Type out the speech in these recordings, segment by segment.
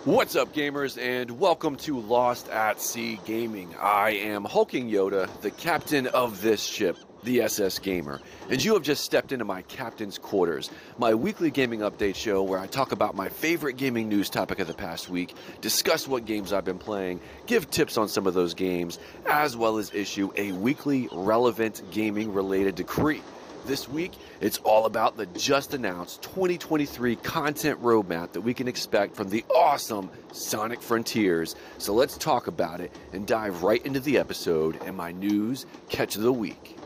What's up, gamers, and welcome to Lost at Sea Gaming. I am Hulking Yoda, the captain of this ship, the SS Gamer, and you have just stepped into my captain's quarters, my weekly gaming update show where I talk about my favorite gaming news topic of the past week, discuss what games I've been playing, give tips on some of those games, as well as issue a weekly relevant gaming-related decree. This week, it's all about the just announced 2023 content roadmap that we can expect from the awesome Sonic Frontiers. So let's talk about it and dive right into the episode and my news catch of the week.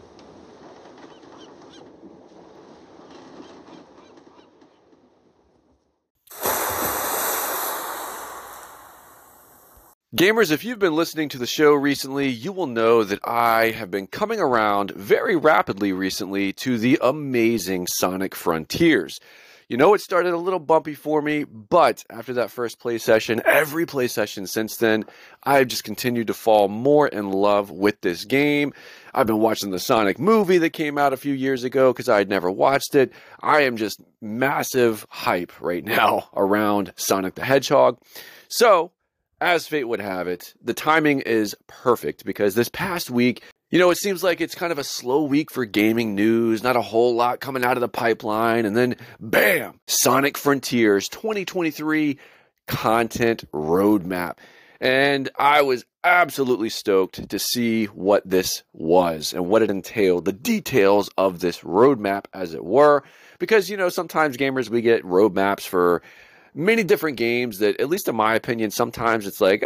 Gamers, if you've been listening to the show recently, you will know that I have been coming around very rapidly recently to the amazing Sonic Frontiers. You know, it started a little bumpy for me, but after that first play session, every play session since then, I've just continued to fall more in love with this game. I've been watching the Sonic movie that came out a few years ago because I had never watched it. I am just massive hype right now around Sonic the Hedgehog. So, as fate would have it, the timing is perfect because this past week, you know, it seems like it's kind of a slow week for gaming news, not a whole lot coming out of the pipeline, and then bam, Sonic Frontiers 2023 content roadmap. And I was absolutely stoked to see what this was and what it entailed, the details of this roadmap, as it were, because, you know, sometimes gamers, we get roadmaps for many different games that, at least in my opinion, sometimes it's like,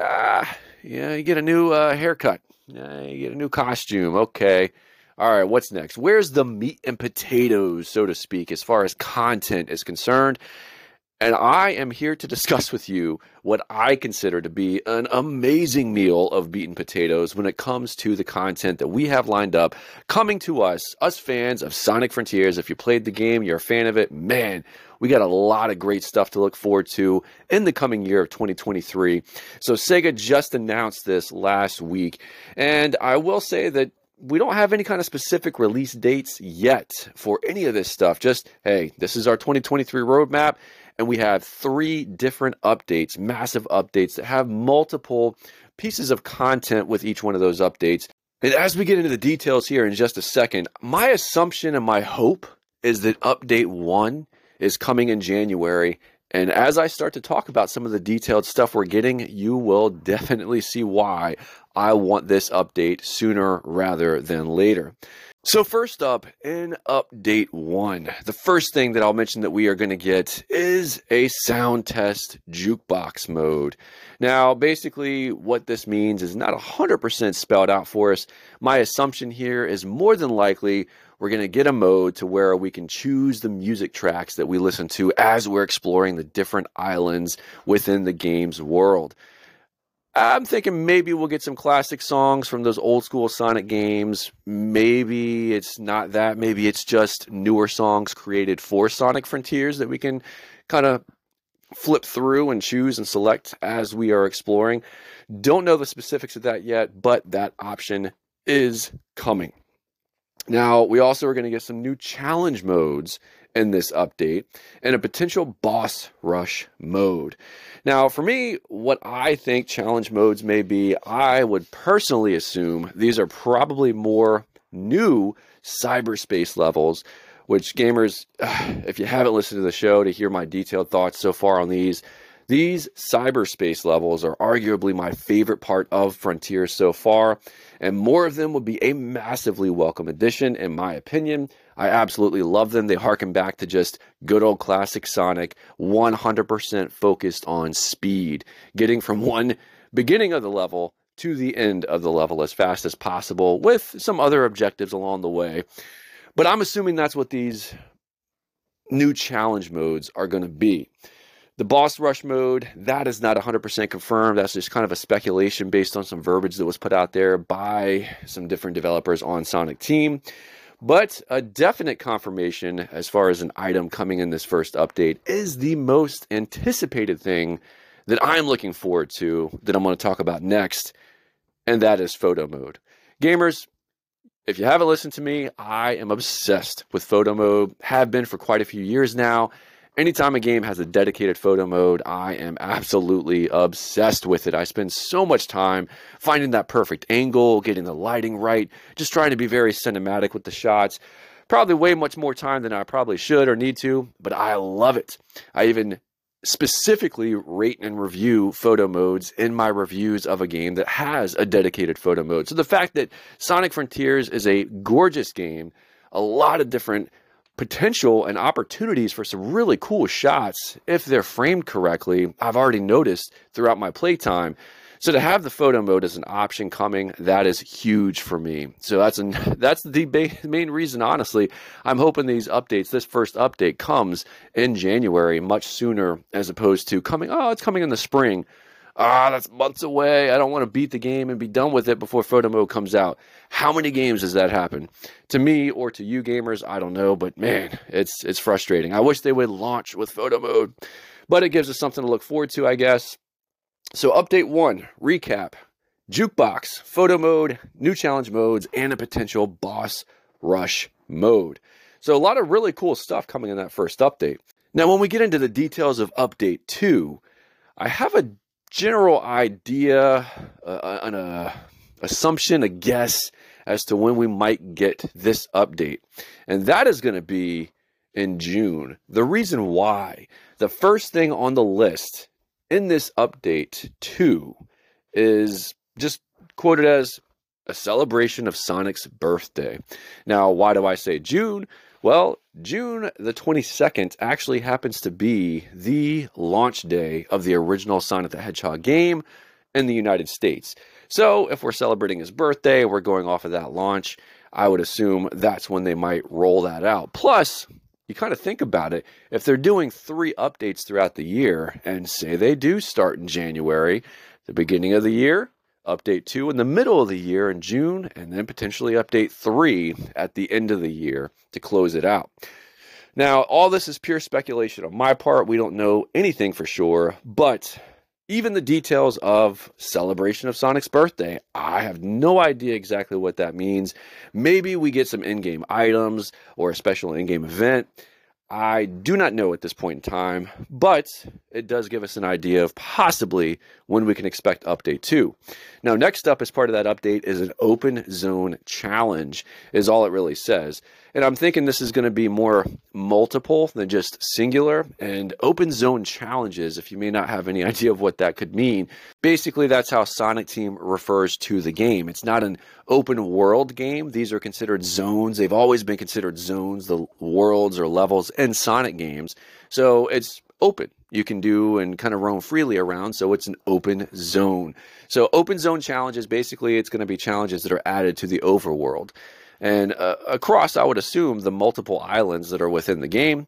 you get a new haircut. You get a new costume. Okay. All right, what's next? Where's the meat and potatoes, so to speak, as far as content is concerned? And I am here to discuss with you what I consider to be an amazing meal of meat and potatoes when it comes to the content that we have lined up coming to us fans of Sonic Frontiers. If you played the game, you're a fan of it, man, we got a lot of great stuff to look forward to in the coming year of 2023. So Sega just announced this last week, and I will say that we don't have any kind of specific release dates yet for any of this stuff. Just, hey, this is our 2023 roadmap, and we have 3 different updates, massive updates that have multiple pieces of content with each one of those updates. And as we get into the details here in just a second, my assumption and my hope is that update 1 is coming in January. And as I start to talk about some of the detailed stuff we're getting, you will definitely see why I want this update sooner rather than later. So first up, in update 1, the first thing that I'll mention that we are going to get is a sound test jukebox mode. Now, basically what this means is not 100% spelled out for us. My assumption here is more than likely we're going to get a mode to where we can choose the music tracks that we listen to as we're exploring the different islands within the game's world. I'm thinking maybe we'll get some classic songs from those old school Sonic games. Maybe it's not that. Maybe it's just newer songs created for Sonic Frontiers that we can kind of flip through and choose and select as we are exploring. Don't know the specifics of that yet, but that option is coming. Now, we also are going to get some new challenge modes in this update and a potential boss rush mode. Now, for me, what I think challenge modes may be, I would personally assume these are probably more new cyberspace levels, which gamers, if you haven't listened to the show to hear my detailed thoughts so far on these cyberspace levels are arguably my favorite part of Frontiers so far, and more of them would be a massively welcome addition, in my opinion. I absolutely love them. They harken back to just good old classic Sonic, 100% focused on speed, getting from one beginning of the level to the end of the level as fast as possible, with some other objectives along the way. But I'm assuming that's what these new challenge modes are going to be. The boss rush mode, that is not 100% confirmed. That's just kind of a speculation based on some verbiage that was put out there by some different developers on Sonic Team. But a definite confirmation as far as an item coming in this first update is the most anticipated thing that I'm looking forward to, that I'm going to talk about next, and that is photo mode. Gamers, if you haven't listened to me, I am obsessed with photo mode, have been for quite a few years now. Anytime a game has a dedicated photo mode, I am absolutely obsessed with it. I spend so much time finding that perfect angle, getting the lighting right, just trying to be very cinematic with the shots. Probably way much more time than I probably should or need to, but I love it. I even specifically rate and review photo modes in my reviews of a game that has a dedicated photo mode. So the fact that Sonic Frontiers is a gorgeous game, a lot of different potential and opportunities for some really cool shots if they're framed correctly, I've already noticed throughout my playtime. So to have the photo mode as an option coming, that is huge for me. So that's the main reason, honestly. I'm hoping these updates, this first update comes in January, much sooner as opposed to it's coming in the spring. That's months away. I don't want to beat the game and be done with it before photo mode comes out. How many games does that happen? To me or to you gamers, I don't know, but man, it's frustrating. I wish they would launch with photo mode, but it gives us something to look forward to, I guess. So update 1, recap, jukebox, photo mode, new challenge modes, and a potential boss rush mode. So a lot of really cool stuff coming in that first update. Now, when we get into the details of update 2, I have a general idea, an assumption, a guess as to when we might get this update. And that is going to be in June. The reason why, the first thing on the list in this update 2 is just quoted as a celebration of Sonic's birthday. Now, why do I say June? Well, June the 22nd actually happens to be the launch day of the original Sonic the Hedgehog game in the United States. So if we're celebrating his birthday, we're going off of that launch, I would assume that's when they might roll that out. Plus, you kind of think about it, if they're doing 3 updates throughout the year, and say they do start in January, the beginning of the year, update 2 in the middle of the year in June, and then potentially update 3 at the end of the year to close it out. Now, all this is pure speculation on my part. We don't know anything for sure, but even the details of celebration of Sonic's birthday, I have no idea exactly what that means. Maybe we get some in-game items or a special in-game event. I do not know at this point in time, but it does give us an idea of possibly when we can expect update 2. Now, next up as part of that update is an open zone challenge, is all it really says. And I'm thinking this is going to be more multiple than just singular. And open zone challenges, if you may not have any idea of what that could mean, basically that's how Sonic Team refers to the game. It's not an open world game. These are considered zones. They've always been considered zones, the worlds or levels in Sonic games. So it's open. You can do and kind of roam freely around, so it's an open zone. So open zone challenges, basically it's going to be challenges that are added to the overworld. And across, I would assume, the multiple islands that are within the game.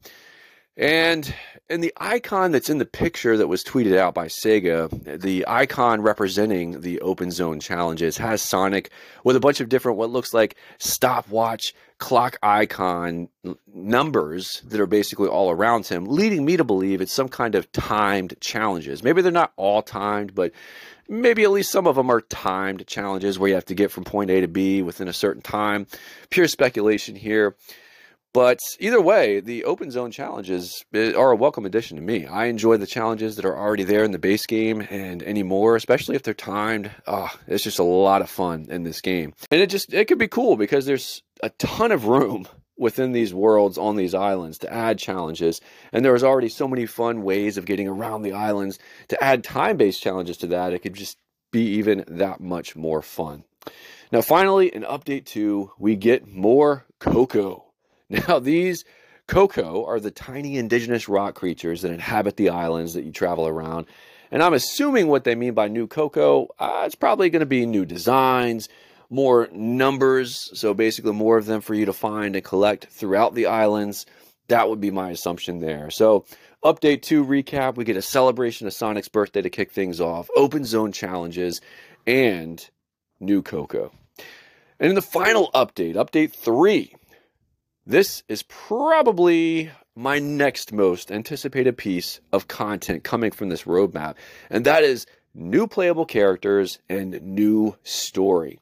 And in the icon that's in the picture that was tweeted out by Sega, the icon representing the open zone challenges has Sonic with a bunch of different what looks like stopwatch clock icon numbers that are basically all around him, leading me to believe it's some kind of timed challenges. Maybe they're not all timed, but maybe at least some of them are timed challenges where you have to get from point A to B within a certain time. Pure speculation here. But either way, the open zone challenges are a welcome addition to me. I enjoy the challenges that are already there in the base game and any more, especially if they're timed. It's just a lot of fun in this game. And it could be cool because there's a ton of room within these worlds on these islands to add challenges. And there was already so many fun ways of getting around the islands. To add time-based challenges to that, it could just be even that much more fun. Now, finally, in Update 2, we get more Koco. Now, these Koco are the tiny indigenous rock creatures that inhabit the islands that you travel around. And I'm assuming what they mean by new Koco, it's probably going to be new designs, more numbers, so basically more of them for you to find and collect throughout the islands. That would be my assumption there. So, Update 2 recap, we get a celebration of Sonic's birthday to kick things off, open zone challenges, and new Koco. And in the final update, Update 3, this is probably my next most anticipated piece of content coming from this roadmap, and that is new playable characters and new story.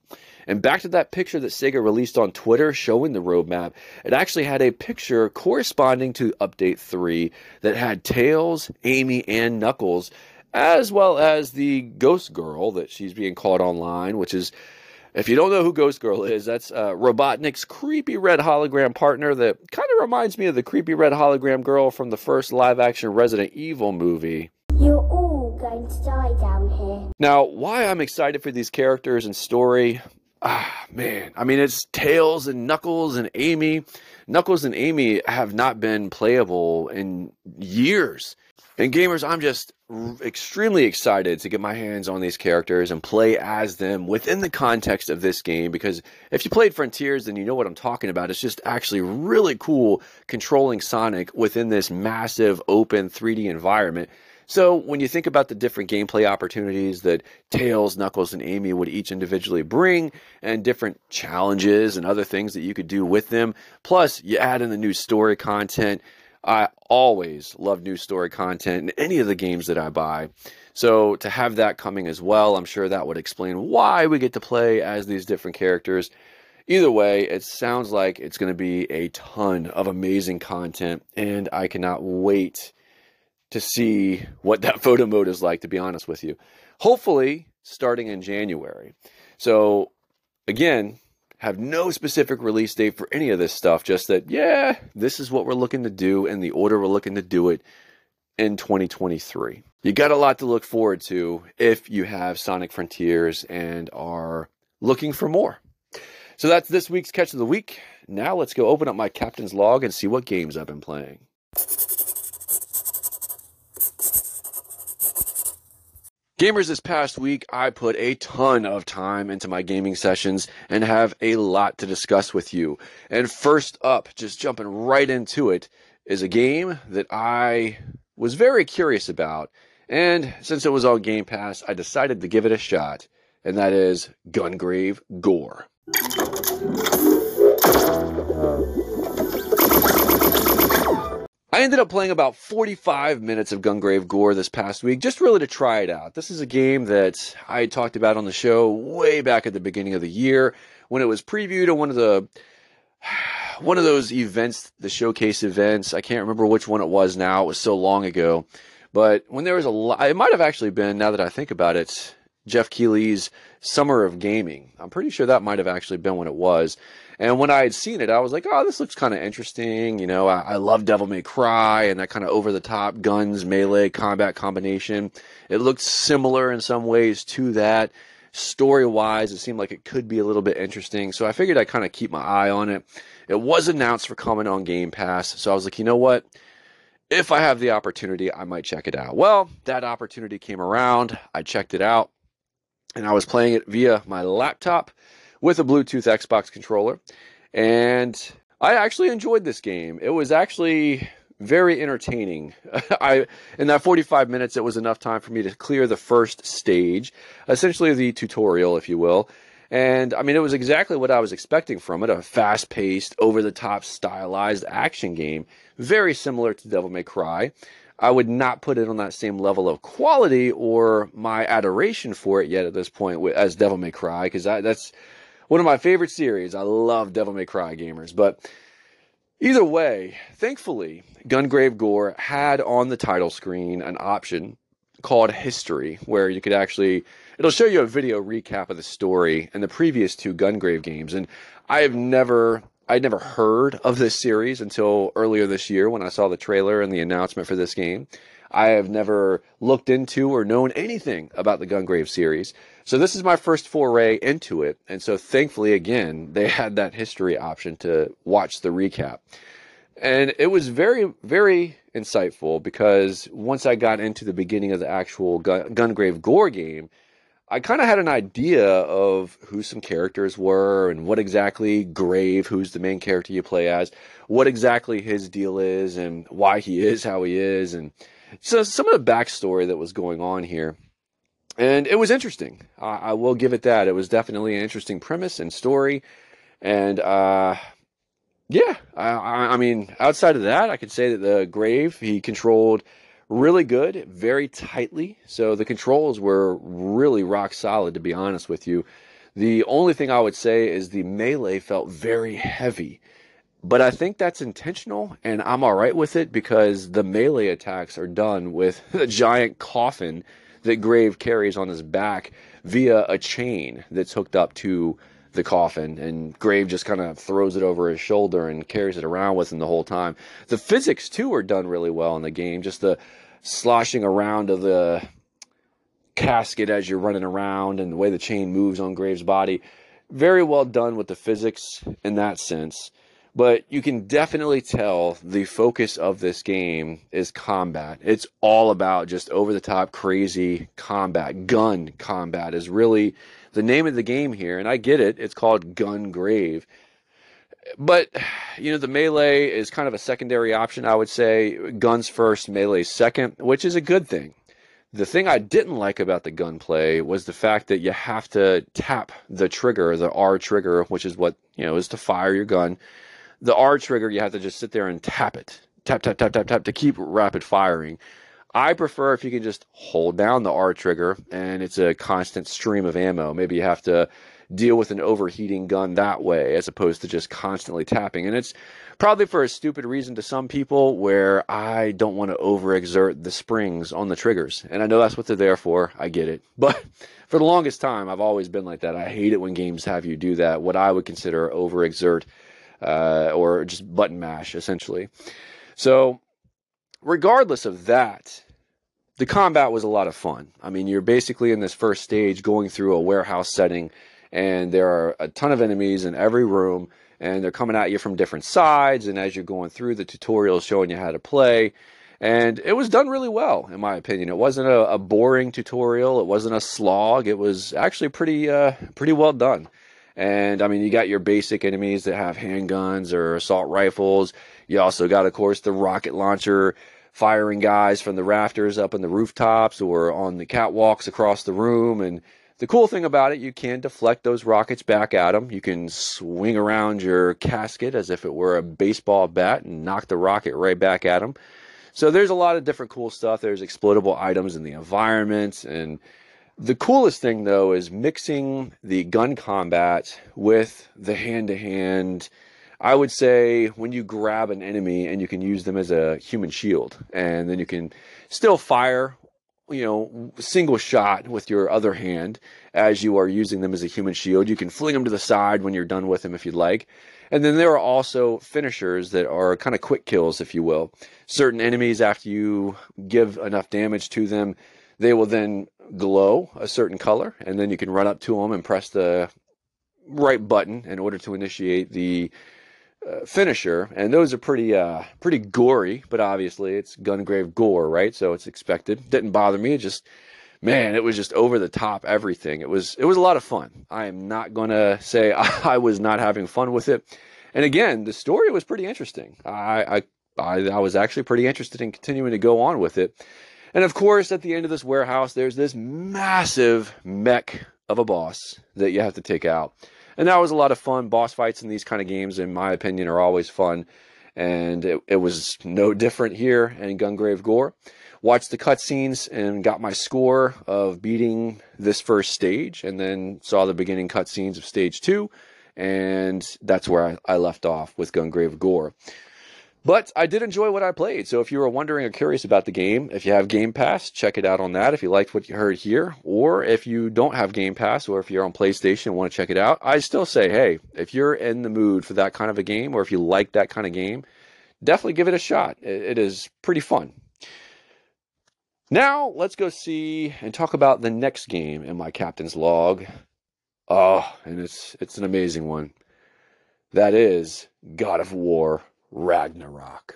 And back to that picture that Sega released on Twitter showing the roadmap, it actually had a picture corresponding to Update 3 that had Tails, Amy, and Knuckles, as well as the Ghost Girl that she's being called online, which is, if you don't know who Ghost Girl is, that's Robotnik's creepy red hologram partner that kind of reminds me of the creepy red hologram girl from the first live-action Resident Evil movie. You're all going to die down here. Now, why I'm excited for these characters and story, man, I mean, it's Tails and Knuckles and Amy. Knuckles and Amy have not been playable in years. And gamers, I'm just extremely excited to get my hands on these characters and play as them within the context of this game, because if you played Frontiers, then you know what I'm talking about. It's just actually really cool controlling Sonic within this massive open 3D environment. So when you think about the different gameplay opportunities that Tails, Knuckles, and Amy would each individually bring, and different challenges and other things that you could do with them, plus you add in the new story content. I always love new story content in any of the games that I buy. So to have that coming as well, I'm sure that would explain why we get to play as these different characters. Either way, it sounds like it's going to be a ton of amazing content, and I cannot wait to see what that photo mode is like, to be honest with you. Hopefully, starting in January. So, again, have no specific release date for any of this stuff, just that, yeah, this is what we're looking to do, and the order we're looking to do it in 2023. You got a lot to look forward to if you have Sonic Frontiers and are looking for more. So that's this week's Catch of the Week. Now let's go open up my captain's log and see what games I've been playing. Gamers, this past week, I put a ton of time into my gaming sessions and have a lot to discuss with you. And first up, just jumping right into it, is a game that I was very curious about. And since it was on Game Pass, I decided to give it a shot. And that is Gungrave Gore. I ended up playing about 45 minutes of Gungrave Gore this past week, just really to try it out. This is a game that I talked about on the show way back at the beginning of the year when it was previewed at one of those events, the showcase events. I can't remember which one it was now. It was so long ago. But when there was it might have actually been, now that I think about it, Jeff Keighley's Summer of Gaming. I'm pretty sure that might have actually been when it was. And when I had seen it, I was like, oh, this looks kind of interesting. You know, I love Devil May Cry and that kind of over-the-top guns, melee, combat combination. It looked similar in some ways to that. Story-wise, it seemed like it could be a little bit interesting. So I figured I'd kind of keep my eye on it. It was announced for coming on Game Pass. So I was like, you know what? If I have the opportunity, I might check it out. Well, that opportunity came around. I checked it out. And I was playing it via my laptop with a Bluetooth Xbox controller. And I actually enjoyed this game. It was actually very entertaining. In that 45 minutes, it was enough time for me to clear the first stage, essentially the tutorial, if you will. And, I mean, it was exactly what I was expecting from it, a fast-paced, over-the-top, stylized action game, very similar to Devil May Cry. I would not put it on that same level of quality or my adoration for it yet at this point as Devil May Cry, because that's one of my favorite series. I love Devil May Cry, gamers. But either way, thankfully, Gungrave Gore had on the title screen an option called History, where you could actually, it'll show you a video recap of the story and the previous two Gungrave games. And I'd never heard of this series until earlier this year when I saw the trailer and the announcement for this game. I have never looked into or known anything about the Gungrave series. So this is my first foray into it. And so thankfully, again, they had that history option to watch the recap. And it was very, very insightful because once I got into the beginning of the actual Gungrave Gore game, I kind of had an idea of who some characters were and what exactly Grave, who's the main character you play as, what exactly his deal is and why he is how he is. And so some of the backstory that was going on here. And it was interesting. I will give it that. It was definitely an interesting premise and story. And yeah, I mean, outside of that, I could say that the Grave, he controlled really good, very tightly. So the controls were really rock solid, to be honest with you. The only thing I would say is the melee felt very heavy. But I think that's intentional, and I'm all right with it because the melee attacks are done with a giant coffin that Grave carries on his back via a chain that's hooked up to the coffin, and Grave just kind of throws it over his shoulder and carries it around with him the whole time. The physics, too, are done really well in the game. Just the sloshing around of the casket as you're running around and the way the chain moves on Grave's body. Very well done with the physics in that sense. But you can definitely tell the focus of this game is combat. It's all about just over-the-top crazy combat. Gun combat is really the name of the game here, and I get it. It's called Gungrave. But, the melee is kind of a secondary option, I would say. Guns first, melee second, which is a good thing. The thing I didn't like about the gunplay was the fact that you have to tap the trigger, the R trigger, which is what, is to fire your gun. The R trigger, you have to just sit there and tap it. Tap, tap, tap, tap, tap to keep rapid firing. I prefer if you can just hold down the R trigger and it's a constant stream of ammo. Maybe you have to deal with an overheating gun that way as opposed to just constantly tapping. And it's probably for a stupid reason to some people where I don't want to overexert the springs on the triggers. And I know that's what they're there for. I get it. But for the longest time, I've always been like that. I hate it when games have you do that, what I would consider overexert. Or just button mash, essentially. So, regardless of that, the combat was a lot of fun. I mean, you're basically in this first stage going through a warehouse setting, and there are a ton of enemies in every room, and they're coming at you from different sides, and as you're going through, the tutorial is showing you how to play. And it was done really well, in my opinion. It wasn't a boring tutorial. It wasn't a slog. It was actually pretty well done. And, I mean, you got your basic enemies that have handguns or assault rifles. You also got, of course, the rocket launcher firing guys from the rafters up in the rooftops or on the catwalks across the room. And the cool thing about it, you can deflect those rockets back at them. You can swing around your casket as if it were a baseball bat and knock the rocket right back at them. So there's a lot of different cool stuff. There's explodable items in the environment, and the coolest thing, though, is mixing the gun combat with the hand-to-hand. I would say when you grab an enemy and you can use them as a human shield, and then you can still fire, single shot with your other hand as you are using them as a human shield. You can fling them to the side when you're done with them if you'd like. And then there are also finishers that are kind of quick kills, if you will. Certain enemies, after you give enough damage to them, they will then glow a certain color, and then you can run up to them and press the right button in order to initiate the finisher. And those are pretty gory, but obviously it's Gungrave gore, right? So it's expected. Didn't bother me. It was just over the top everything. It was a lot of fun. I am not going to say I was not having fun with it. And again, the story was pretty interesting. I was actually pretty interested in continuing to go on with it. And of course, at the end of this warehouse, there's this massive mech of a boss that you have to take out. And that was a lot of fun. Boss fights in these kind of games, in my opinion, are always fun. And it was no different here in Gungrave Gore. Watched the cutscenes and got my score of beating this first stage, and then saw the beginning cutscenes of stage 2. And that's where I left off with Gungrave Gore. But I did enjoy what I played, so if you were wondering or curious about the game, if you have Game Pass, check it out on that if you liked what you heard here. Or if you don't have Game Pass, or if you're on PlayStation and want to check it out, I still say, hey, if you're in the mood for that kind of a game, or if you like that kind of game, definitely give it a shot. It is pretty fun. Now, let's go see and talk about the next game in my captain's log. Oh, and it's an amazing one. That is God of War Ragnarok.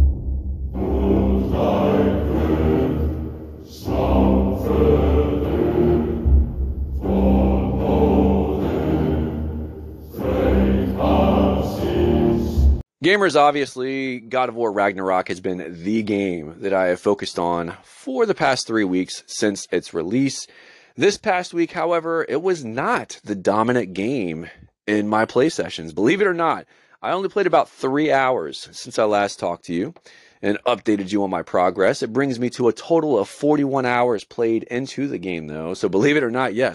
Gamers, obviously, God of War Ragnarok has been the game that I have focused on for the past 3 weeks since its release. This past week, however, it was not the dominant game in my play sessions. Believe it or not, I only played about 3 hours since I last talked to you and updated you on my progress. It brings me to a total of 41 hours played into the game, though. So believe it or not, yes,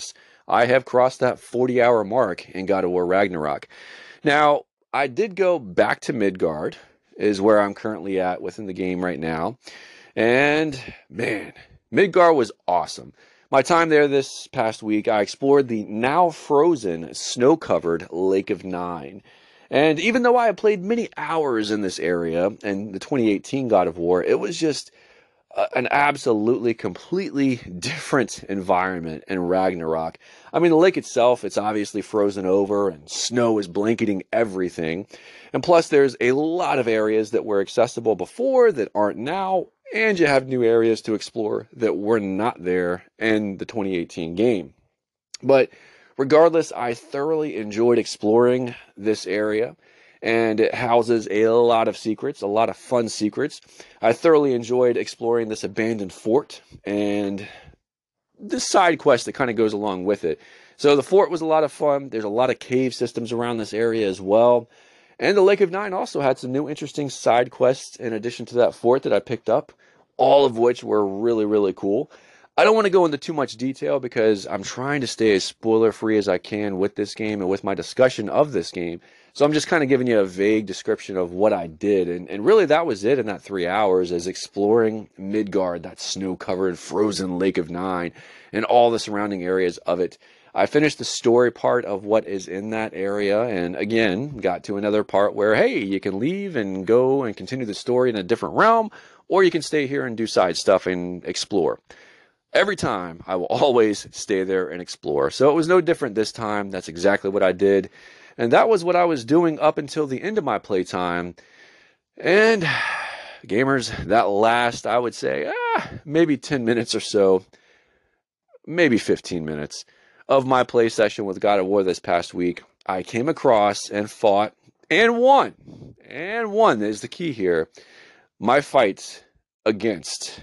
I have crossed that 40-hour mark in God of War Ragnarok. Now, I did go back to Midgard, is where I'm currently at within the game right now. And man, Midgard was awesome. My time there this past week, I explored the now frozen, snow-covered Lake of Nine. And even though I had played many hours in this area and the 2018 God of War, it was just an absolutely completely different environment in Ragnarok. I mean, the lake itself, it's obviously frozen over and snow is blanketing everything. And plus, there's a lot of areas that were accessible before that aren't now, and you have new areas to explore that were not there in the 2018 game. But regardless, I thoroughly enjoyed exploring this area, and it houses a lot of secrets, a lot of fun secrets. I thoroughly enjoyed exploring this abandoned fort and this side quest that kind of goes along with it. So the fort was a lot of fun. There's a lot of cave systems around this area as well. And the Lake of Nine also had some new interesting side quests in addition to that fort that I picked up, all of which were really, really cool. I don't want to go into too much detail because I'm trying to stay as spoiler-free as I can with this game and with my discussion of this game. So I'm just kind of giving you a vague description of what I did. And really that was it in that 3 hours, is exploring Midgard, that snow-covered frozen Lake of Nine, and all the surrounding areas of it. I finished the story part of what is in that area, and again, got to another part where, hey, you can leave and go and continue the story in a different realm, or you can stay here and do side stuff and explore. Every time, I will always stay there and explore. So it was no different this time. That's exactly what I did. And that was what I was doing up until the end of my playtime. And gamers, that last, I would say, maybe 10 minutes or so, maybe 15 minutes of my play session with God of War this past week, I came across and fought and won. And won is the key here. My fight against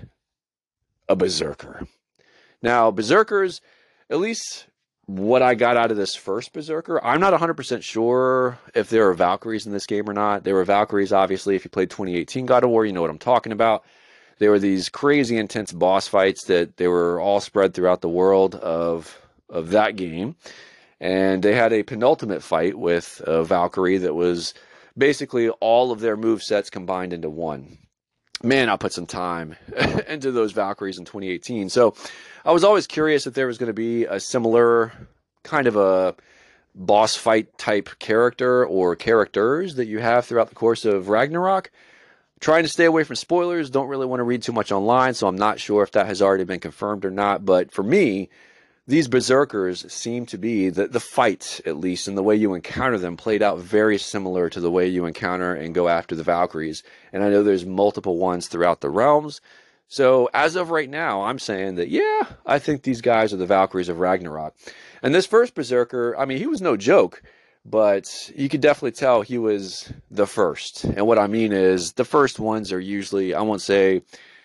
a berserker. Now, berserkers, at least what I got out of this first berserker, I'm not 100% sure if there are Valkyries in this game or not. There were Valkyries, obviously. If you played 2018 God of War, you know what I'm talking about. There were these crazy intense boss fights that they were all spread throughout the world of that game. And they had a penultimate fight with a Valkyrie that was basically all of their movesets combined into one. Man, I put some time into those Valkyries in 2018. So I was always curious if there was going to be a similar kind of a boss fight type character or characters that you have throughout the course of Ragnarok. Trying to stay away from spoilers. Don't really want to read too much online, so I'm not sure if that has already been confirmed or not. But for me, these berserkers seem to be, the fight, at least, and the way you encounter them played out very similar to the way you encounter and go after the Valkyries. And I know there's multiple ones throughout the realms. So as of right now, I'm saying that, yeah, I think these guys are the Valkyries of Ragnarok. And this first berserker, I mean, he was no joke, but you could definitely tell he was the first. And what I mean is the first ones are usually, I won't say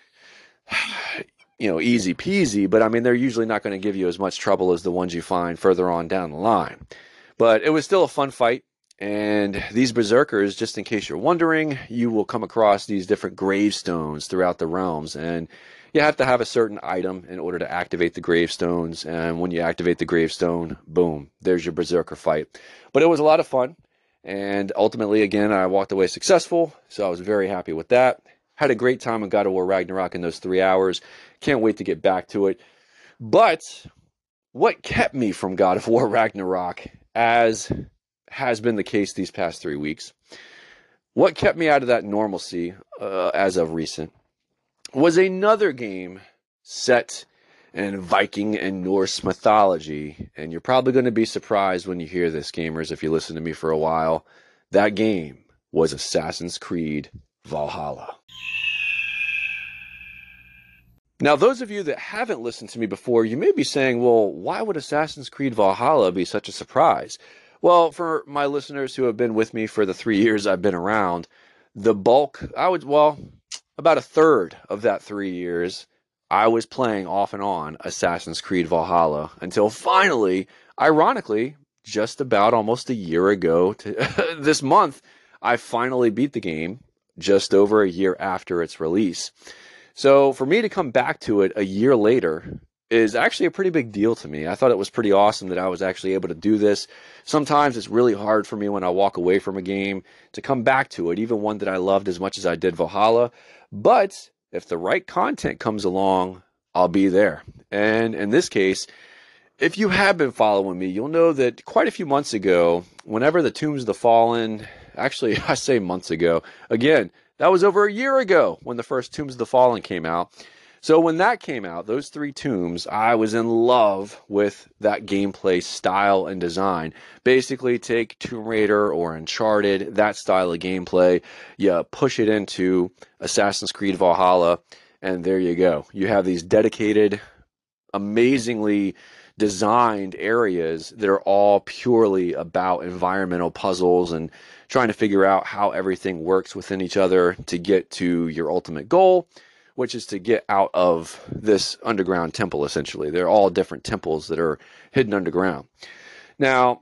easy peasy, but I mean, they're usually not going to give you as much trouble as the ones you find further on down the line. But it was still a fun fight. And these berserkers, just in case you're wondering, you will come across these different gravestones throughout the realms. And you have to have a certain item in order to activate the gravestones. And when you activate the gravestone, boom, there's your berserker fight. But it was a lot of fun. And ultimately, again, I walked away successful. So I was very happy with that. Had a great time in God of War Ragnarok in those 3 hours. Can't wait to get back to it. But what kept me from God of War Ragnarok, as has been the case these past 3 weeks, what kept me out of that normalcy as of recent was another game set in Viking and Norse mythology. And you're probably going to be surprised when you hear this, gamers, if you listen to me for a while. That game was Assassin's Creed Valhalla. Now, those of you that haven't listened to me before, you may be saying, well, why would Assassin's Creed Valhalla be such a surprise? Well, for my listeners who have been with me for the 3 years I've been around, the bulk, about a third of that 3 years, I was playing off and on Assassin's Creed Valhalla until finally, ironically, just about almost a year ago to this month, I finally beat the game just over a year after its release. So for me to come back to it a year later is actually a pretty big deal to me. I thought it was pretty awesome that I was actually able to do this. Sometimes it's really hard for me when I walk away from a game to come back to it, even one that I loved as much as I did Valhalla. But if the right content comes along, I'll be there. And in this case, if you have been following me, you'll know that quite a few months ago, whenever the Tombs of the Fallen, actually I say months ago, again, that was over a year ago when the first Tombs of the Fallen came out. So when that came out, those 3 tombs, I was in love with that gameplay style and design. Basically, take Tomb Raider or Uncharted, that style of gameplay, you push it into Assassin's Creed Valhalla, and there you go. You have these dedicated, amazingly designed areas that are all purely about environmental puzzles and trying to figure out how everything works within each other to get to your ultimate goal, which is to get out of this underground temple, essentially. They're all different temples that are hidden underground. Now,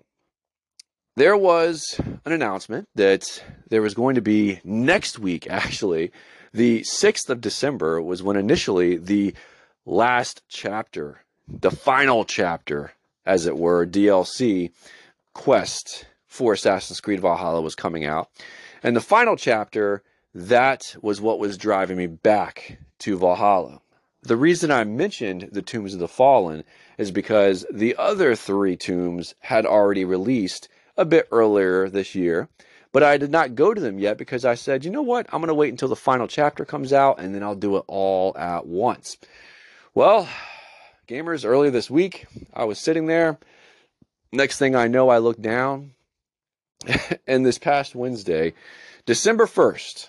there was an announcement that there was going to be next week, actually. The 6th of December was when initially the last chapter, the final chapter, as it were, DLC quest for Assassin's Creed Valhalla was coming out. And the final chapter, that was what was driving me back to Valhalla. The reason I mentioned the Tombs of the Fallen is because the other 3 tombs had already released a bit earlier this year, but I did not go to them yet because I said, you know what, I'm going to wait until the final chapter comes out and then I'll do it all at once. Well, gamers, earlier this week, I was sitting there. Next thing I know, I look down, and this past Wednesday, December 1st,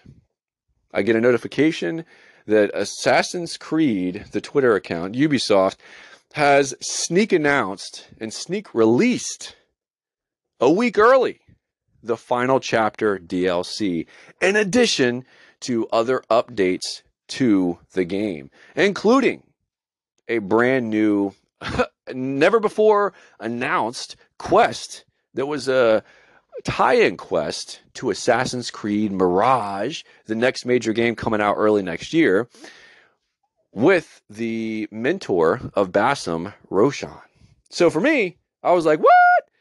I get a notification that Assassin's Creed, the Twitter account, Ubisoft, has sneak announced and sneak released a week early the final chapter DLC, in addition to other updates to the game, including a brand new, never before announced quest that was a tie-in quest to Assassin's Creed Mirage, the next major game coming out early next year, with the mentor of Basim, Roshan. So for me, I was like, what?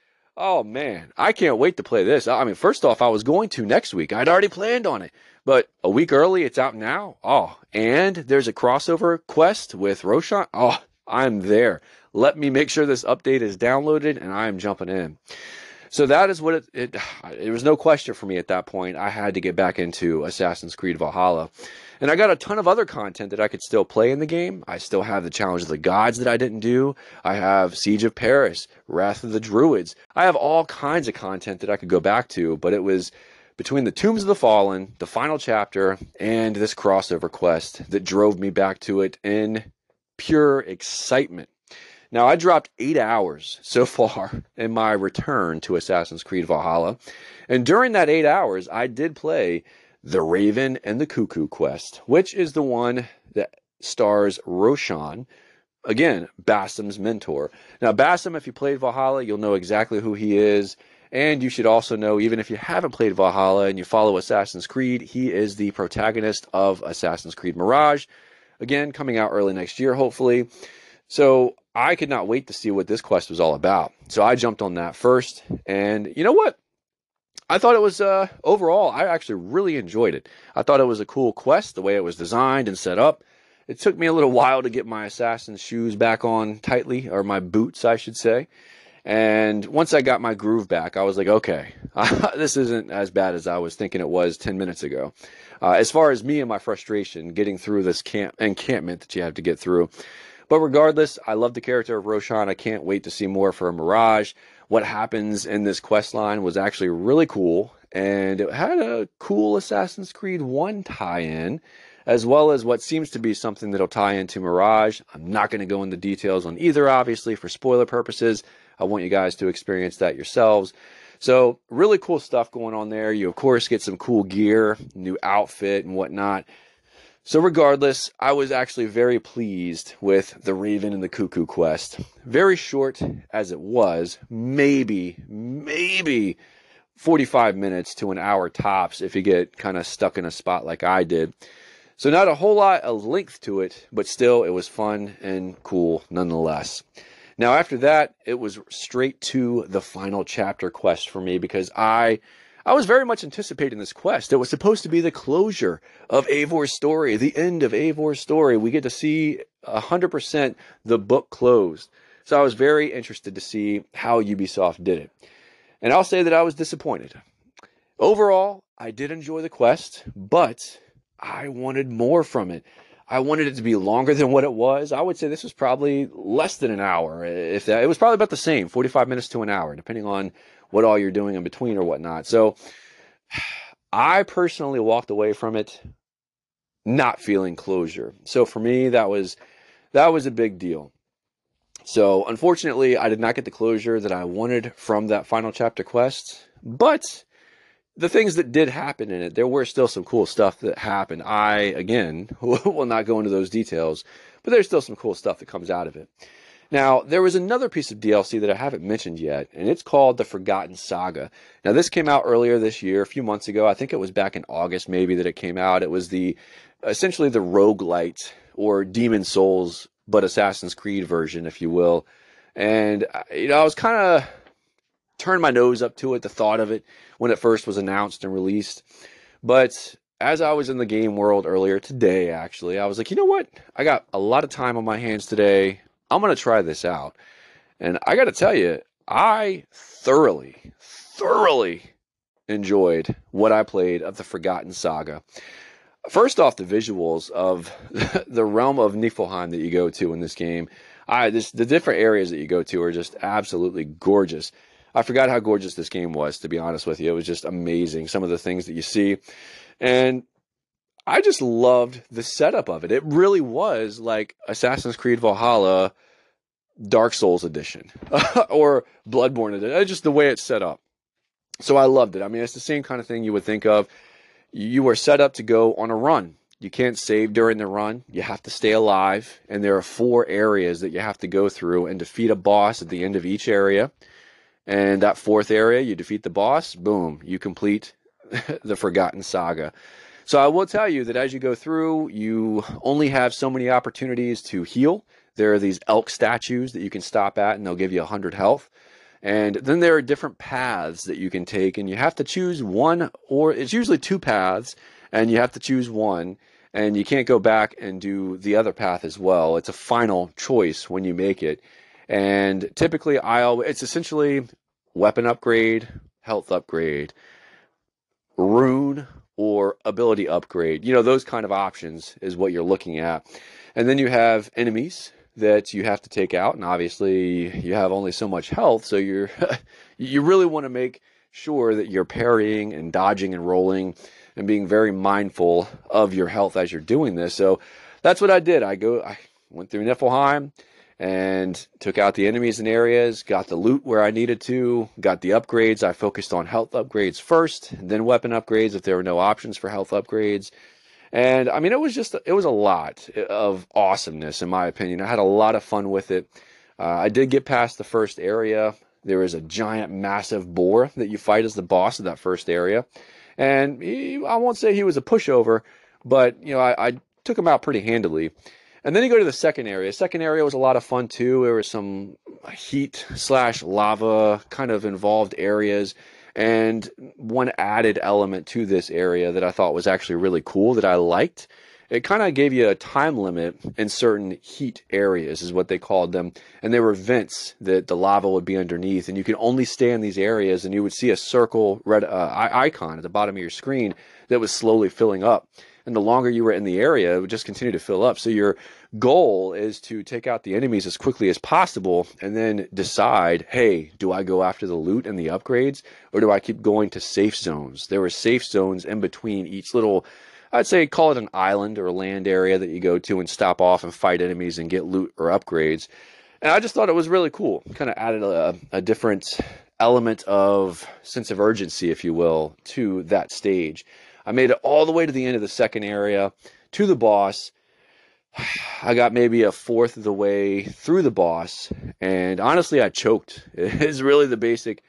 Oh man, I can't wait to play this. I mean, first off, I was going to next week. I'd already planned on it. But a week early, it's out now. Oh, and there's a crossover quest with Roshan. Oh, I'm there. Let me make sure this update is downloaded and I am jumping in. So that is what it was no question for me at that point. I had to get back into Assassin's Creed Valhalla. And I got a ton of other content that I could still play in the game. I still have the Challenge of the Gods that I didn't do. I have Siege of Paris, Wrath of the Druids. I have all kinds of content that I could go back to, but it was between the Tombs of the Fallen, the final chapter, and this crossover quest that drove me back to it in pure excitement. Now, I dropped 8 hours so far in my return to Assassin's Creed Valhalla. And during that 8 hours, I did play the Raven and the Cuckoo quest, which is the one that stars Roshan, again, Basim's mentor. Now, Basim, if you played Valhalla, you'll know exactly who he is. And you should also know, even if you haven't played Valhalla and you follow Assassin's Creed, he is the protagonist of Assassin's Creed Mirage. Again, coming out early next year, hopefully. So I could not wait to see what this quest was all about. So I jumped on that first. And you know what? I thought it was, overall, I actually really enjoyed it. I thought it was a cool quest, the way it was designed and set up. It took me a little while to get my assassin's shoes back on tightly, or my boots, I should say. And once I got my groove back, I was like, okay, this isn't as bad as I was thinking it was 10 minutes ago. As far as me and my frustration getting through this encampment that you have to get through. But regardless, I love the character of Roshan. I can't wait to see more for Mirage. What happens in this quest line was actually really cool. And it had a cool Assassin's Creed 1 tie-in, as well as what seems to be something that'll tie into Mirage. I'm not going to go into details on either, obviously, for spoiler purposes. I want you guys to experience that yourselves. So really cool stuff going on there. You, of course, get some cool gear, new outfit and whatnot. So regardless, I was actually very pleased with the Raven and the Cuckoo quest. Very short as it was, maybe 45 minutes to an hour tops if you get kind of stuck in a spot like I did. So not a whole lot of length to it, but still it was fun and cool nonetheless. Now after that, it was straight to the final chapter quest for me because I was very much anticipating this quest. It was supposed to be the closure of Eivor's story, the end of Eivor's story. We get to see 100% the book closed. So I was very interested to see how Ubisoft did it. And I'll say that I was disappointed. Overall, I did enjoy the quest, but I wanted more from it. I wanted it to be longer than what it was. I would say this was probably less than an hour. If that, it was probably about the same, 45 minutes to an hour, depending on what all you're doing in between or whatnot. So I personally walked away from it not feeling closure. So for me, that was a big deal. So unfortunately, I did not get the closure that I wanted from that final chapter quest, but the things that did happen in it, there were still some cool stuff that happened. I, again, will not go into those details, but there's still some cool stuff that comes out of it. Now, there was another piece of DLC that I haven't mentioned yet, and it's called The Forgotten Saga. Now, this came out earlier this year, a few months ago. I think it was back in August maybe that it came out. It was essentially the roguelite or Demon Souls, but Assassin's Creed version, if you will. And, I was kind of turned my nose up to it, the thought of it, when it first was announced and released. But as I was in the game world earlier today, actually, I was like, you know what? I got a lot of time on my hands today. I'm going to try this out. And I got to tell you, I thoroughly enjoyed what I played of the Forgotten Saga. First off, the visuals of the realm of Niflheim that you go to in this game. The different areas that you go to are just absolutely gorgeous. I forgot how gorgeous this game was, to be honest with you. It was just amazing, some of the things that you see. And I just loved the setup of it. It really was like Assassin's Creed Valhalla Dark Souls edition or Bloodborne edition, just the way it's set up. So I loved it. I mean, it's the same kind of thing you would think of. You are set up to go on a run. You can't save during the run. You have to stay alive. And there are 4 areas that you have to go through and defeat a boss at the end of each area. And that 4th area, you defeat the boss, boom, you complete the Forgotten Saga. So I will tell you that as you go through, you only have so many opportunities to heal. There are these elk statues that you can stop at, and they'll give you 100 health. And then there are different paths that you can take, and you have to choose one, or it's usually 2 paths, and you have to choose one, and you can't go back and do the other path as well. It's a final choice when you make it. And typically, it's essentially weapon upgrade, health upgrade, rune, or ability upgrade. Those kind of options is what you're looking at. And then you have enemies that you have to take out, and obviously you have only so much health, so you really want to make sure that you're parrying and dodging and rolling and being very mindful of your health as you're doing this. So that's what I did. I went through Niflheim and took out the enemies in areas, got the loot where I needed to, got the upgrades. I focused on health upgrades first, then weapon upgrades if there were no options for health upgrades. And I mean, it was a lot of awesomeness, in my opinion. I had a lot of fun with it. I did get past the first area. There is a giant, massive boar that you fight as the boss of that first area. And I won't say he was a pushover, but, I took him out pretty handily. And then you go to the second area. Second area was a lot of fun, too. There was some heat/lava kind of involved areas. And one added element to this area that I thought was actually really cool that I liked, it kind of gave you a time limit in certain heat areas is what they called them. And there were vents that the lava would be underneath, and you could only stay in these areas, and you would see a circle red icon at the bottom of your screen that was slowly filling up. And the longer you were in the area, it would just continue to fill up. So your goal is to take out the enemies as quickly as possible and then decide, hey, do I go after the loot and the upgrades, or do I keep going to safe zones? There were safe zones in between each little, I'd say call it an island or a land area that you go to and stop off and fight enemies and get loot or upgrades. And I just thought it was really cool. Kind of added a different element of sense of urgency, if you will, to that stage. I made it all the way to the end of the second area, to the boss. I got maybe 1/4 of the way through the boss, and honestly, I choked. It's really the basic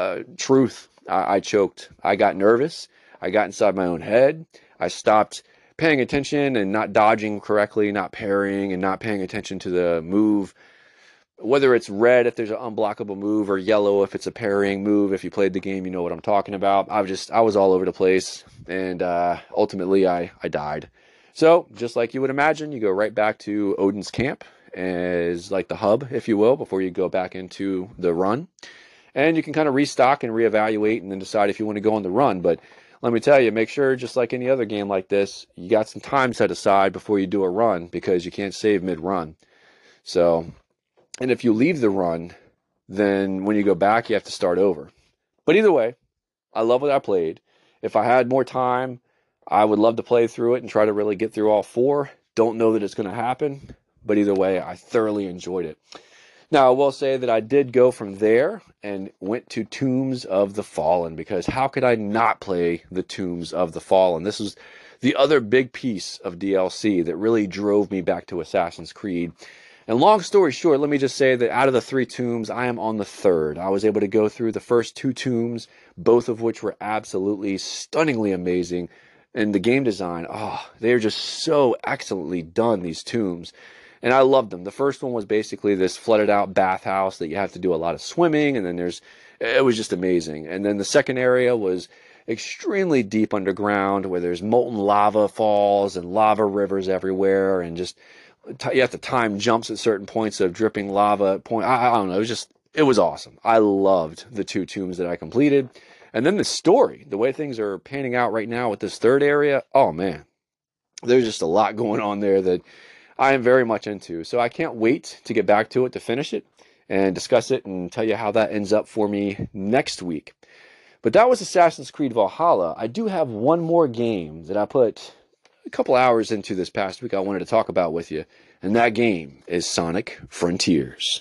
truth. I choked. I got nervous. I got inside my own head. I stopped paying attention and not dodging correctly, not parrying and not paying attention to the move, whether it's red if there's an unblockable move or yellow if it's a parrying move. If you played the game, you know what I'm talking about. I was all over the place, and ultimately I died. So just like you would imagine, you go right back to Odin's camp as like the hub, if you will, before you go back into the run. And you can kind of restock and reevaluate and then decide if you want to go on the run. But let me tell you, make sure, just like any other game like this, you got some time set aside before you do a run, because you can't save mid-run. So, and if you leave the run, then when you go back, you have to start over. But either way, I love what I played. If I had more time, I would love to play through it and try to really get through all 4. Don't know that it's going to happen, but either way, I thoroughly enjoyed it. Now, I will say that I did go from there and went to Tombs of the Fallen, because how could I not play the Tombs of the Fallen? This was the other big piece of DLC that really drove me back to Assassin's Creed. And long story short, let me just say that out of the 3 tombs, I am on the 3rd. I was able to go through the first 2 tombs, both of which were absolutely stunningly amazing. And the game design, they are just so excellently done, these tombs. And I loved them. The first one was basically this flooded out bathhouse that you have to do a lot of swimming, and then it was just amazing. And then the second area was extremely deep underground, where there's molten lava falls and lava rivers everywhere, and just you have to time jumps at certain points of dripping lava point. I don't know. It was awesome. I loved the 2 tombs that I completed. And then the story, the way things are panning out right now with this 3rd area, oh man, there's just a lot going on there that I am very much into. So I can't wait to get back to it, to finish it and discuss it and tell you how that ends up for me next week. But that was Assassin's Creed Valhalla. I do have one more game that I put a couple hours into this past week I wanted to talk about with you, and that game is Sonic Frontiers.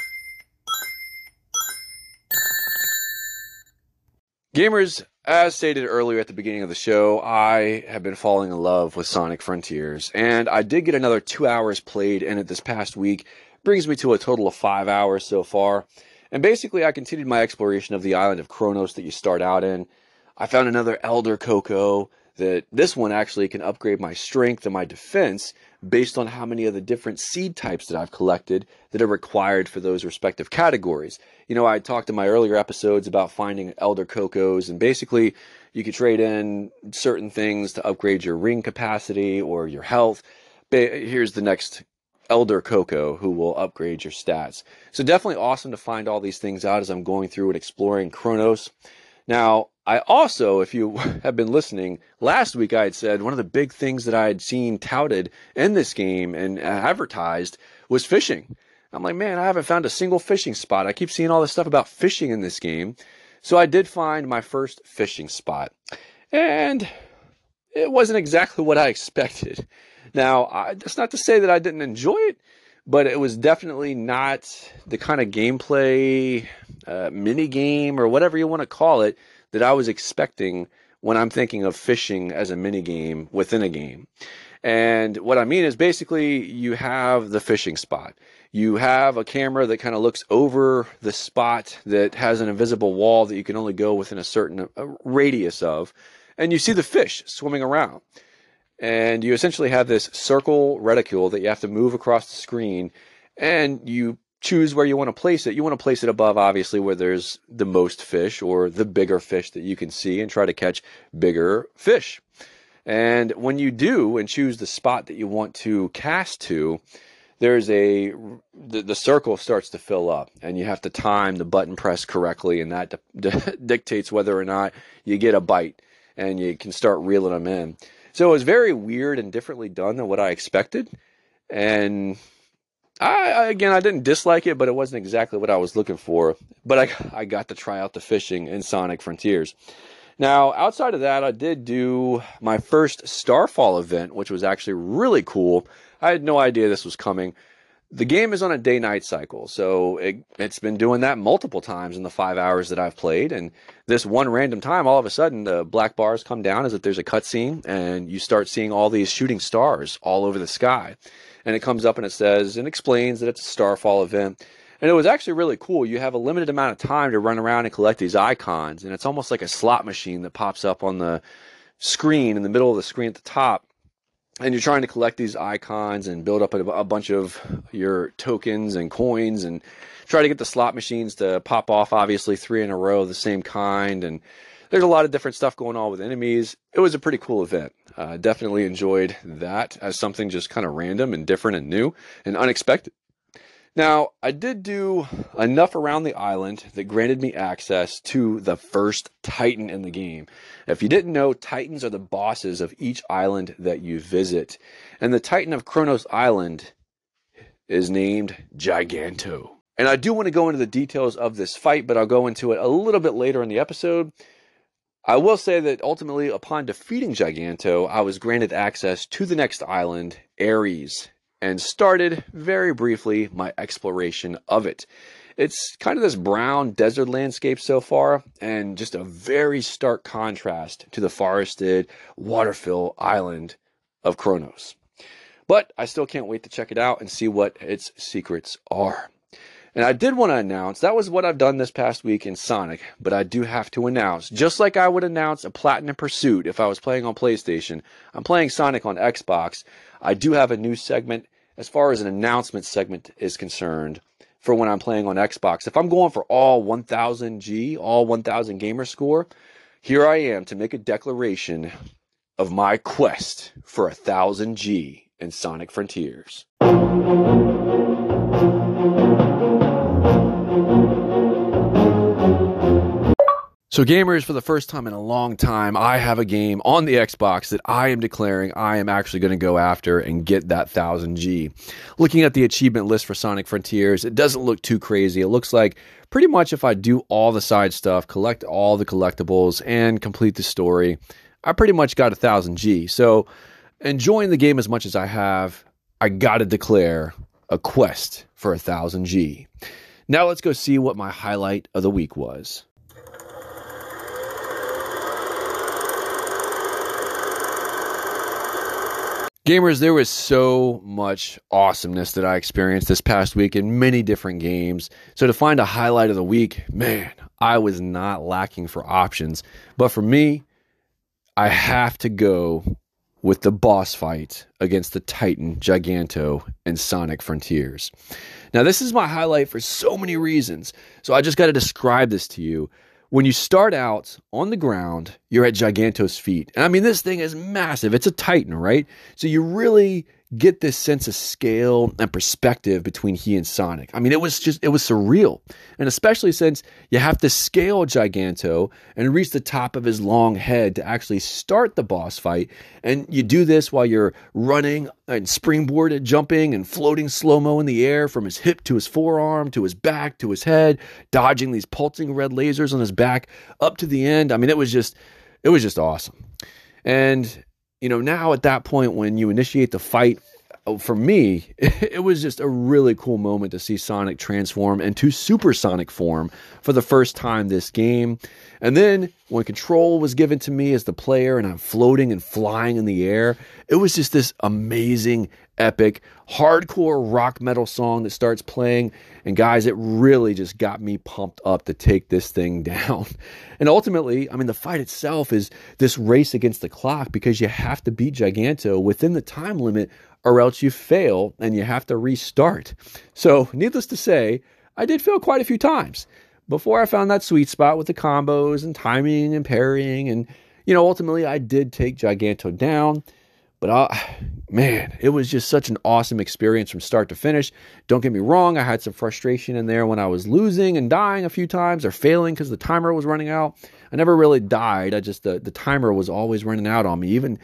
Gamers, as stated earlier at the beginning of the show, I have been falling in love with Sonic Frontiers, and I did get another 2 hours played in it this past week. Brings me to a total of 5 hours so far. And basically, I continued my exploration of the island of Kronos that you start out in. I found another Elder Coco. That this one actually can upgrade my strength and my defense based on how many of the different seed types that I've collected that are required for those respective categories. You know, I talked in my earlier episodes about finding Elder Cocos, and basically you could trade in certain things to upgrade your ring capacity or your health. Here's the next Elder Coco who will upgrade your stats. So definitely awesome to find all these things out as I'm going through and exploring Kronos. Now, I also, if you have been listening, last week I had said one of the big things that I had seen touted in this game and advertised was fishing. I'm like, man, I haven't found a single fishing spot. I keep seeing all this stuff about fishing in this game. So I did find my first fishing spot. And it wasn't exactly what I expected. Now, that's not to say that I didn't enjoy it, but it was definitely not the kind of gameplay, mini game, or whatever you want to call it, that I was expecting when I'm thinking of fishing as a mini game within a game. And what I mean is basically you have the fishing spot. You have a camera that kind of looks over the spot that has an invisible wall that you can only go within a certain radius of, and you see the fish swimming around. And you essentially have this circle reticule that you have to move across the screen, and you choose where you want to place it. You want to place it above, obviously, where there's the most fish or the bigger fish that you can see, and try to catch bigger fish. And when you do and choose the spot that you want to cast to, there's the circle starts to fill up, and you have to time the button press correctly, and that dictates whether or not you get a bite, and you can start reeling them in. So it was very weird and differently done than what I expected. And I didn't dislike it, but it wasn't exactly what I was looking for. But I got to try out the fishing in Sonic Frontiers. Now, outside of that, I did do my first Starfall event, which was actually really cool. I had no idea this was coming. The game is on a day-night cycle, so it's been doing that multiple times in the 5 hours that I've played. And this one random time, all of a sudden, the black bars come down as if there's a cutscene, and you start seeing all these shooting stars all over the sky. And it comes up and it says and explains that it's a Starfall event. And it was actually really cool. You have a limited amount of time to run around and collect these icons, and it's almost like a slot machine that pops up on the screen, in the middle of the screen at the top. and you're trying to collect these icons and build up a bunch of your tokens and coins and try to get the slot machines to pop off, obviously 3 in a row of the same kind. And there's a lot of different stuff going on with enemies. It was a pretty cool event. Definitely enjoyed that as something just kind of random and different and new and unexpected. Now, I did do enough around the island that granted me access to the first Titan in the game. If you didn't know, Titans are the bosses of each island that you visit. And the Titan of Kronos Island is named Giganto. And I do want to go into the details of this fight, but I'll go into it a little bit later in the episode. I will say that ultimately, upon defeating Giganto, I was granted access to the next island, Ares, and started very briefly my exploration of it. It's kind of this brown desert landscape so far, and just a very stark contrast to the forested, water-filled island of Kronos. But I still can't wait to check it out and see what its secrets are. And I did want to announce, that was what I've done this past week in Sonic, but I do have to announce, just like I would announce a Platinum Pursuit if I was playing on PlayStation, I'm playing Sonic on Xbox. I do have a new segment as far as an announcement segment is concerned for when I'm playing on Xbox. If I'm going for all 1000 G, all 1000 gamer score, here I am to make a declaration of my quest for 1000 G in Sonic Frontiers. So gamers, for the first time in a long time, I have a game on the Xbox that I am declaring I am actually going to go after and get that 1000 G. Looking at the achievement list for Sonic Frontiers, it doesn't look too crazy. It looks like pretty much if I do all the side stuff, collect all the collectibles, and complete the story, I pretty much got 1000 G. So enjoying the game as much as I have, I got to declare a quest for 1000 G. Now let's go see what my highlight of the week was. Gamers, there was so much awesomeness that I experienced this past week in many different games. So to find a highlight of the week, man, I was not lacking for options. But for me, I have to go with the boss fight against the Titan Giganto in Sonic Frontiers. Now, this is my highlight for so many reasons. So I just got to describe this to you. When you start out on the ground, you're at Giganto's feet. And I mean, this thing is massive. It's a Titan, right? So you really get this sense of scale and perspective between he and Sonic. I mean, it was surreal. And especially since you have to scale Giganto and reach the top of his long head to actually start the boss fight. And you do this while you're running and springboarded, jumping and floating slow-mo in the air from his hip to his forearm, to his back, to his head, dodging these pulsing red lasers on his back up to the end. I mean, it was just awesome. And you know, now at that point when you initiate the fight, for me, it was just a really cool moment to see Sonic transform into supersonic form for the first time this game. And then when control was given to me as the player and I'm floating and flying in the air, it was just this amazing, epic, hardcore rock metal song that starts playing. And guys, it really just got me pumped up to take this thing down. And ultimately, I mean, the fight itself is this race against the clock because you have to beat Giganto within the time limit or else you fail and you have to restart. So needless to say, I did fail quite a few times before I found that sweet spot with the combos and timing and parrying. And, you know, ultimately I did take Giganto down. But, man, it was just such an awesome experience from start to finish. Don't get me wrong, I had some frustration in there when I was losing and dying a few times or failing because the timer was running out. I never really died. The timer was always running out on me. Even,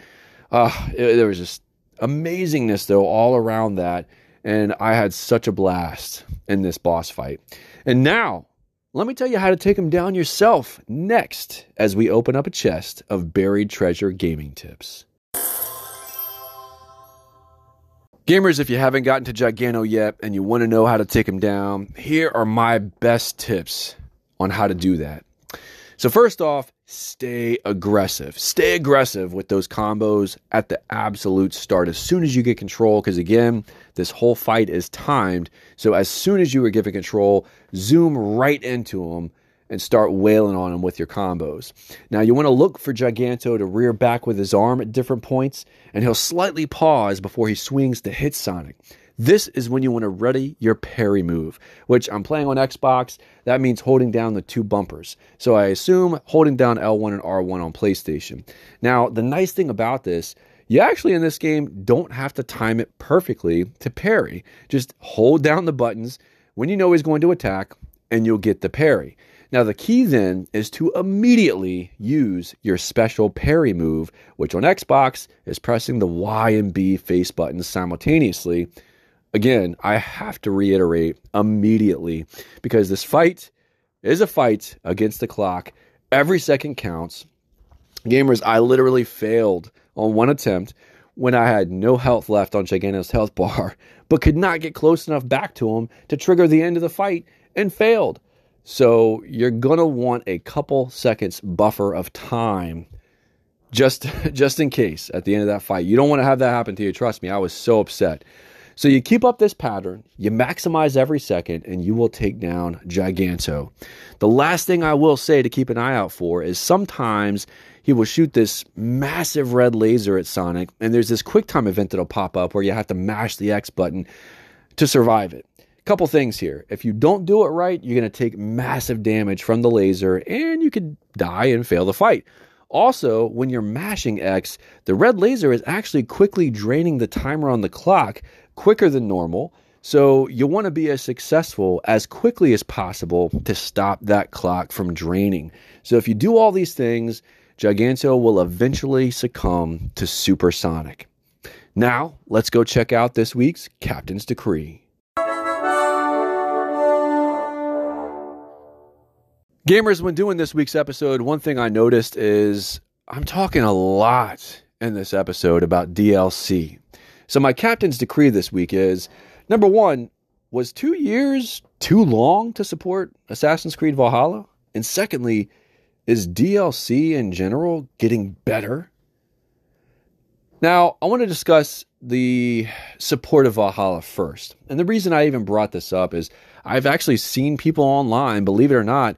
there was just amazingness, though, all around that. And I had such a blast in this boss fight. And now, let me tell you how to take him down yourself next as we open up a chest of buried treasure gaming tips. Gamers, if you haven't gotten to Giganto yet and you want to know how to take him down, here are my best tips on how to do that. So first off, stay aggressive. Stay aggressive with those combos at the absolute start as soon as you get control, because again, this whole fight is timed. So as soon as you are given control, zoom right into him and start wailing on him with your combos. Now, you want to look for Giganto to rear back with his arm at different points, and he'll slightly pause before he swings to hit Sonic. This is when you want to ready your parry move, which I'm playing on Xbox. That means holding down the two bumpers. So I assume holding down L1 and R1 on PlayStation. Now, the nice thing about this, you actually in this game don't have to time it perfectly to parry. Just hold down the buttons when you know he's going to attack, and you'll get the parry. Now, the key then is to immediately use your special parry move, which on Xbox is pressing the Y and B face buttons simultaneously. Again, I have to reiterate, immediately, because this fight is a fight against the clock. Every second counts. Gamers, I literally failed on one attempt when I had no health left on Giganto's health bar, but could not get close enough back to him to trigger the end of the fight and failed. So you're going to want a couple seconds buffer of time just in case at the end of that fight. You don't want to have that happen to you. Trust me, I was so upset. So you keep up this pattern, you maximize every second, and you will take down Giganto. The last thing I will say to keep an eye out for is sometimes he will shoot this massive red laser at Sonic, and there's this QuickTime event that'll pop up where you have to mash the X button to survive it. Couple things here. If you don't do it right, you're going to take massive damage from the laser and you could die and fail the fight. Also, when you're mashing X, the red laser is actually quickly draining the timer on the clock quicker than normal. So you want to be as successful as quickly as possible to stop that clock from draining. So if you do all these things, Giganto will eventually succumb to Supersonic. Now, let's go check out this week's Captain's Decree. Gamers, when doing this week's episode, one thing I noticed is I'm talking a lot in this episode about DLC. So my Captain's Decree this week is, number one, was 2 years too long to support Assassin's Creed Valhalla? And secondly, is DLC in general getting better? Now, I want to discuss the support of Valhalla first. And the reason I even brought this up is I've actually seen people online, believe it or not,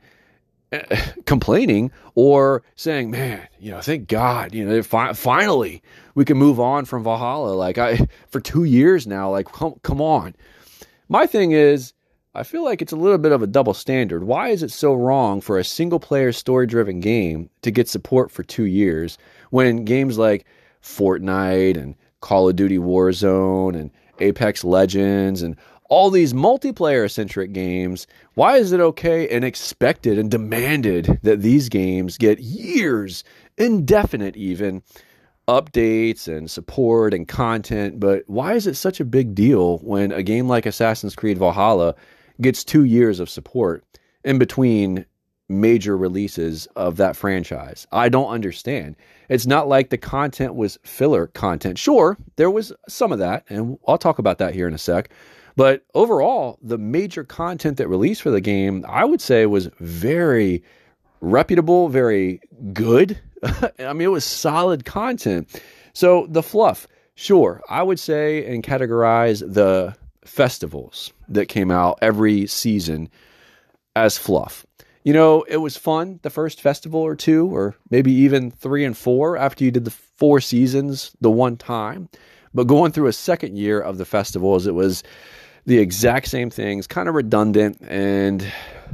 complaining or saying, man, thank God, finally we can move on from Valhalla. For 2 years now, come on. My thing is, I feel like it's a little bit of a double standard. Why is it so wrong for a single player story driven game to get support for 2 years when games like Fortnite and Call of Duty Warzone and Apex Legends and all these multiplayer-centric games, why is it okay and expected and demanded that these games get years, indefinite even, updates and support and content, but why is it such a big deal when a game like Assassin's Creed Valhalla gets 2 years of support in between major releases of that franchise? I don't understand. It's not like the content was filler content. Sure, there was some of that, and I'll talk about that here in a sec. But overall, the major content that released for the game, I would say, was very reputable, very good. I mean, it was solid content. So the fluff, sure, I would say and categorize the festivals that came out every season as fluff. It was fun the first festival or two, or maybe even 3 and 4 after you did the 4 seasons the one time. But going through a second year of the festivals, it was the exact same things, kind of redundant, and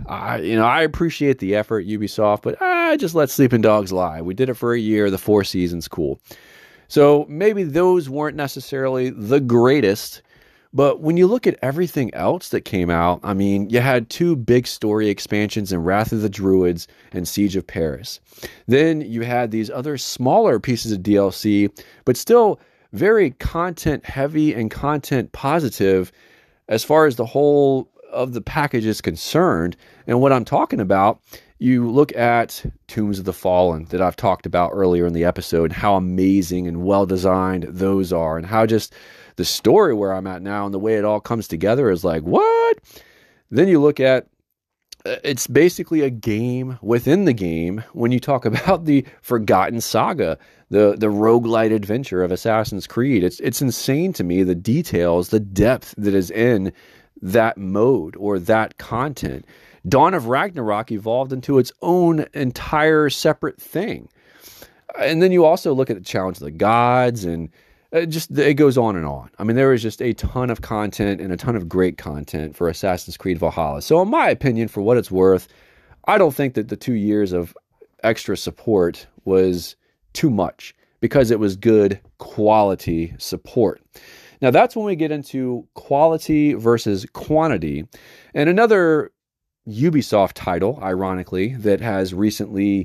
I appreciate the effort, Ubisoft, but I just let Sleeping Dogs lie. We did it for a year, the 4 seasons, cool. So maybe those weren't necessarily the greatest, but when you look at everything else that came out, I mean, you had 2 big story expansions in Wrath of the Druids and Siege of Paris. Then you had these other smaller pieces of DLC, but still very content heavy and content positive as far as the whole of the package is concerned. And what I'm talking about, you look at Tombs of the Fallen that I've talked about earlier in the episode, and how amazing and well-designed those are, and how just the story where I'm at now and the way it all comes together is like, what? Then you look at, it's basically a game within the game when you talk about the Forgotten Saga, the roguelite adventure of Assassin's Creed. It's insane to me, the details, the depth that is in that mode or that content. Dawn of Ragnarok evolved into its own entire separate thing. And then you also look at the Challenge of the Gods, and it goes on and on. I mean, there is just a ton of content and a ton of great content for Assassin's Creed Valhalla. So in my opinion, for what it's worth, I don't think that the 2 years of extra support was too much, because it was good quality support. Now that's when we get into quality versus quantity. And another Ubisoft title, ironically, that has recently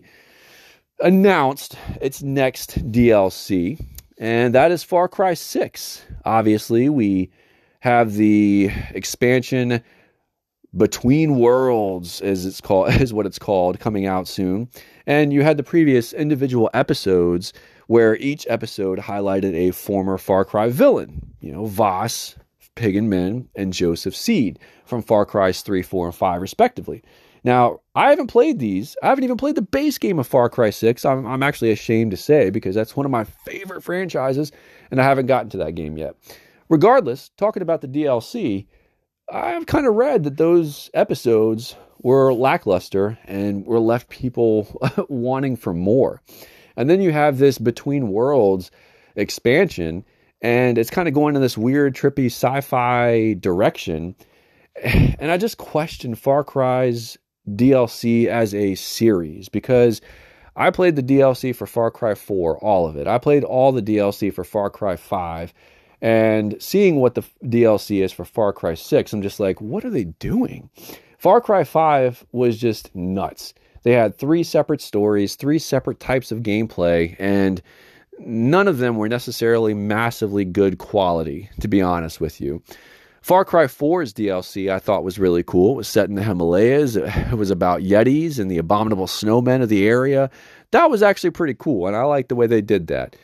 announced its next DLC, and that is Far Cry 6. Obviously, we have the expansion Between Worlds, is what it's called, coming out soon. And you had the previous individual episodes where each episode highlighted a former Far Cry villain. Voss, Pig and Min, and Joseph Seed from Far Cry's 3, 4, and 5, respectively. Now, I haven't played these. I haven't even played the base game of Far Cry 6. I'm actually ashamed to say, because that's one of my favorite franchises, and I haven't gotten to that game yet. Regardless, talking about the DLC, I've kind of read that those episodes were lackluster and were left people wanting for more. And then you have this Between Worlds expansion, and it's kind of going in this weird, trippy sci-fi direction. And I just question Far Cry's DLC as a series, because I played the DLC for Far Cry 4, all of it. I played all the DLC for Far Cry 5, and seeing what the DLC is for Far Cry 6, I'm just like, what are they doing? Far Cry 5 was just nuts. They had 3 separate stories, 3 separate types of gameplay, and none of them were necessarily massively good quality, to be honest with you. Far Cry 4's DLC I thought was really cool. It was set in the Himalayas. It was about Yetis and the abominable snowmen of the area. That was actually pretty cool, and I liked the way they did that.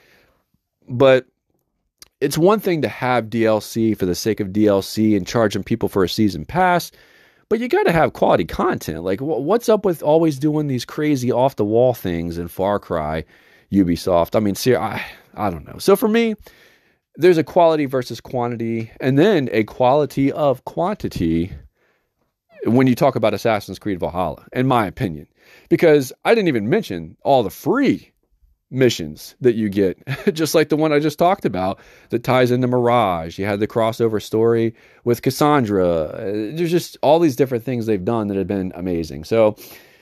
But it's one thing to have DLC for the sake of DLC and charging people for a season pass, but you got to have quality content. Like, what's up with always doing these crazy off-the-wall things in Far Cry, Ubisoft? I mean, I don't know. So for me, there's a quality versus quantity, and then a quality of quantity when you talk about Assassin's Creed Valhalla, in my opinion. Because I didn't even mention all the free missions that you get, just like the one I just talked about that ties into Mirage. You had the crossover story with Cassandra. There's just all these different things they've done that have been amazing. So,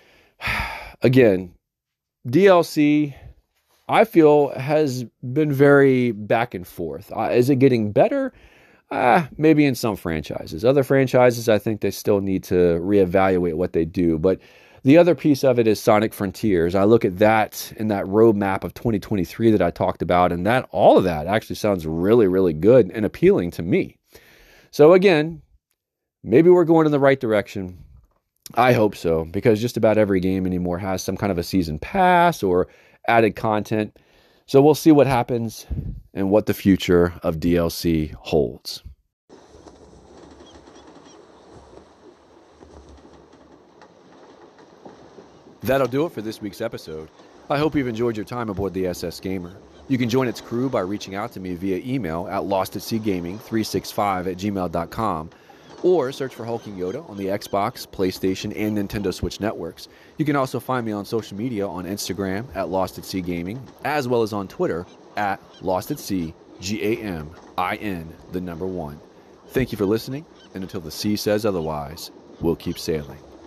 again, DLC, I feel, has been very back and forth. Is it getting better? Maybe in some franchises. Other franchises, I think they still need to reevaluate what they do. But the other piece of it is Sonic Frontiers. I look at that in that roadmap of 2023 that I talked about, and all of that actually sounds really, really good and appealing to me. So again, maybe we're going in the right direction. I hope so, because just about every game anymore has some kind of a season pass or added content. So we'll see what happens and what the future of DLC holds. That'll do it for this week's episode. I hope you've enjoyed your time aboard the SS Gamer. You can join its crew by reaching out to me via email at lostatseagaming365@gmail.com, or search for Hulking Yoda on the Xbox, PlayStation, and Nintendo Switch networks. You can also find me on social media on Instagram at LostAtSeaGaming, as well as on Twitter at LostAtSea, GAMIN1. Thank you for listening, and until the sea says otherwise, we'll keep sailing.